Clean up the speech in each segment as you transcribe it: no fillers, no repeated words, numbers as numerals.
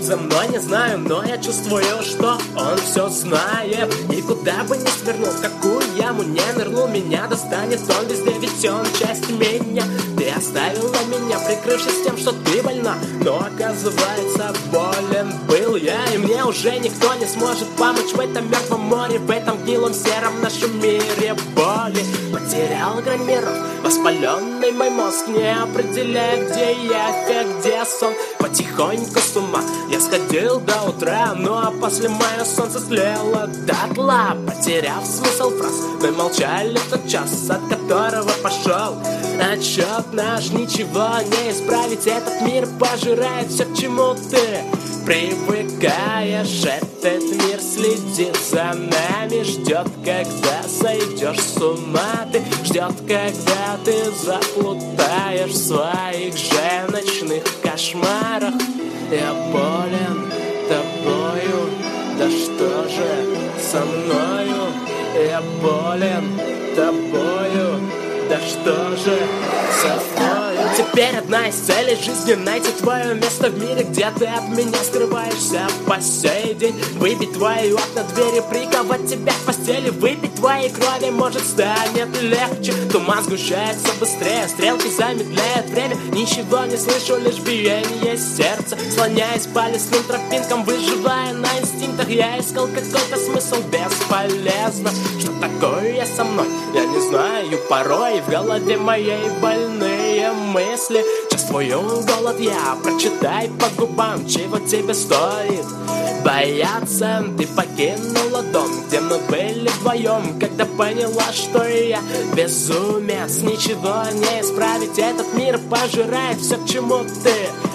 за мной, не знаю, но я чувствую, что он все знает. И куда бы ни свернул, в какую яму не нырнул, меня достанет он везде, ведь он часть меня. Ты оставила меня, прикрывшись тем, что ты больна, но оказывается болен был я. И мне уже никто не сможет помочь в этом мертвом море, в этом гнилом сером нашем мире боли. Потерял грань миров, воспаленный мой мозг не определяет, где я, где сон. Потихоньку с ума я сходил до утра, ну а после мое солнце слело дотла. Потеряв смысл фраз, мы молчали в тот час, от которого пошел отчет наш. Ничего не исправить, этот мир пожирает все, к чему ты привыкаешь. Этот мир следит за нами, ждет, когда сойдешь с ума. Ты ждет, когда ты заплутаешь в своих же ночных кошмарах. Я болен тобою, да что же со мною? Я болен тобою, да что же со мною? Теперь одна из целей жизни — найти твое место в мире, где ты от меня скрываешься по сей день. Выбить твои окна, двери, приковать тебя к постели, выпить твоей крови, может, станет легче. Туман сгущается быстрее, стрелки замедляют время. Ничего не слышу, лишь биение сердца. Слоняясь по лесным тропинкам, выживая на инстинктах, я искал какой-то смысл, бесполезно. Что такое со мной, я не знаю, порой в голове моей больные мысли. Чувствую голод я, прочитай по губам, чего тебе стоит бояться. Ты покинула дом, где мы были вдвоем, когда поняла, что я безумец. Ничего не исправить, этот мир пожирает все, к чему ты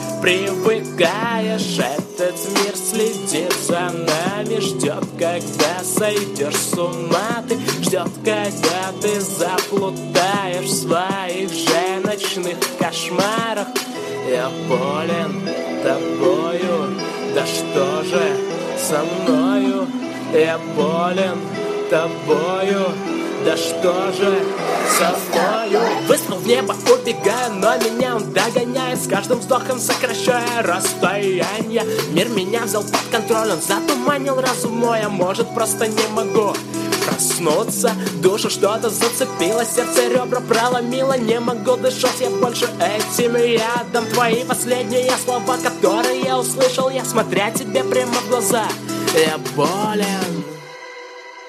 привыкаешь. Этот мир следит за нами, ждет, когда сойдешь с ума. Ты ждет, когда ты заплутаешь в своих же ночных кошмарах. Я болен тобою, да что же со мною? Я болен тобою, да что же со мною? Выстрел в небо, убегаю, но меня он догоняет, с каждым вздохом сокращая расстояние. Мир меня взял под контроль, он затуманил разум мой, а может, просто не могу проснуться. Душу что-то зацепило, сердце ребра проломило, не могу дышать я больше этим ядом. Твои последние слова, которые я услышал, я смотря тебе прямо в глаза. Я болен